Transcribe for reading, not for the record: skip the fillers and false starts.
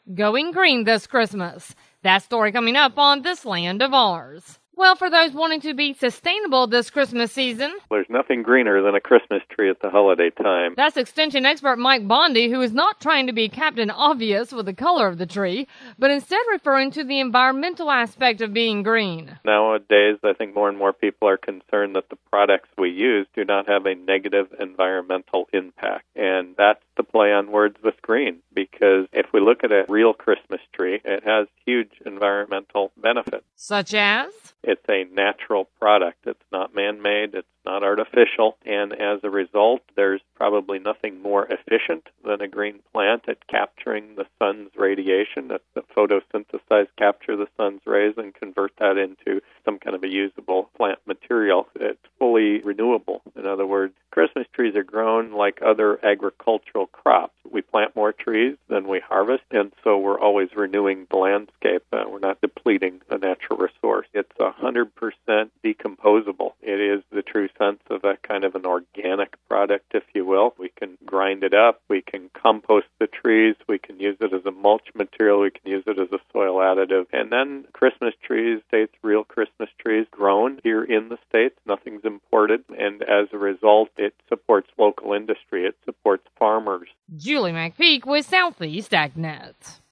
going green this Christmas. That story coming up on This Land of Ours. Well, for those wanting to be sustainable this Christmas season, there's nothing greener than a Christmas tree at the holiday time. That's Extension expert Mike Bondi, who is not trying to be Captain Obvious with the color of the tree, but instead referring to the environmental aspect of being green. Nowadays, I think more and more people are concerned that the products we use do not have a negative environmental impact. And that's the play on words with green, because if we look at a real Christmas tree, it has huge environmental benefits. Such as? It's a natural product. It's not man-made. It's not artificial. And as a result, there's probably nothing more efficient than a green plant at capturing the sun's radiation. That's the photosynthesize, capture the sun's rays and convert that into some kind of a usable plant material. It's fully renewable. In other words, Christmas trees are grown like other agricultural crops. We plant more trees than we harvest, and so we're always renewing the landscape. We're not depleting a natural resource. It's 100% decomposable. It is the true sense of a kind of an organic product, if you will. We can grind it up. We can compost the trees. We can use it as a mulch material. We can use it as a soil additive. And then Christmas trees, States real Christmas trees, grown here in the States. Nothing's imported. And as a result, it supports local industry. It supports farmers. Julie McPeak with Southeast AgNet.